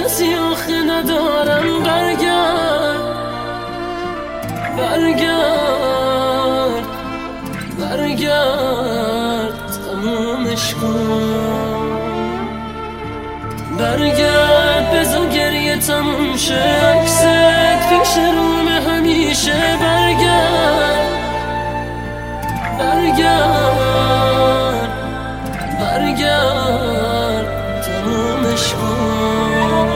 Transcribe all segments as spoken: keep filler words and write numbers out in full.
کسی آخه ندارم. برگرد برگرد برگرد تمومش کن. برگرد بذار گریه تموم شه، عکست پیش رومه همیشه. برگرد برگرد برگرد تمومش کن.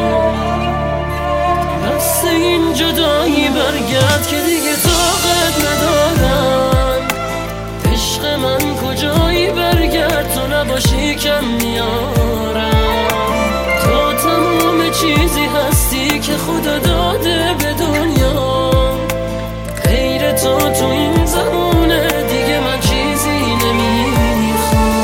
بس این جدایی برگرد که دیگه طاقت ندارم. عشق من کجایی؟ برگرد تو نباشی کم میارم. تو تمام چیزی هستی که خدا داده به دنیا. غیر تو تو این زمونه دیگه من چیزی نمیخوام.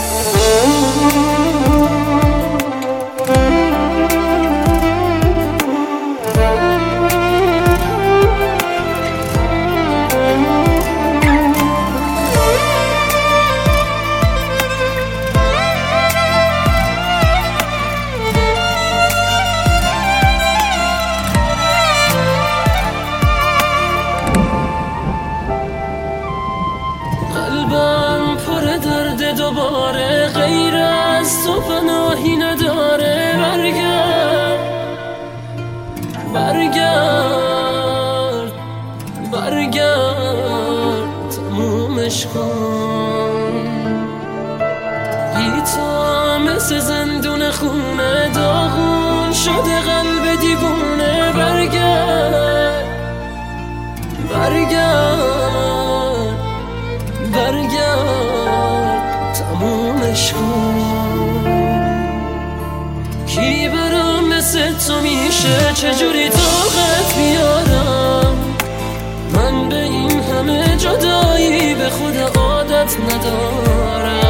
قلبم پر درد دوباره، غیر از تو پناهی نداره. برگرد برگرد برگرد تمومش کن. بی تو مثل زندون خونه، داغون شده قلب دیوونه. برگرد برگرد برگرد تمومش کن. کی برام مثل تو میشه؟ چجوری طاقت بیارم؟ من به این همه جدایی به خدا عادت ندارم.